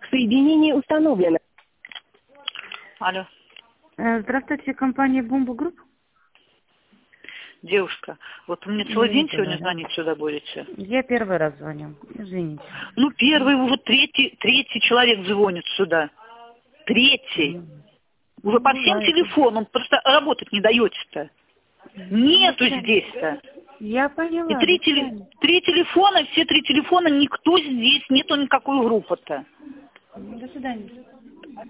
Соединение установлено. Алло. Здравствуйте, компания Бумба Групп. Девушка, вот вы мне целый день Извините, сегодня да. звонить сюда будете? Я первый раз звоню. Извините. Ну, первый, уже третий человек звонит сюда. Третий. Уже по всем Бывает. телефонам, просто работать не даете-то. Нету Зачем? здесь-то. Я И поняла. три телефона, все три телефона, никто здесь, нету никакой группы-то. До свидания.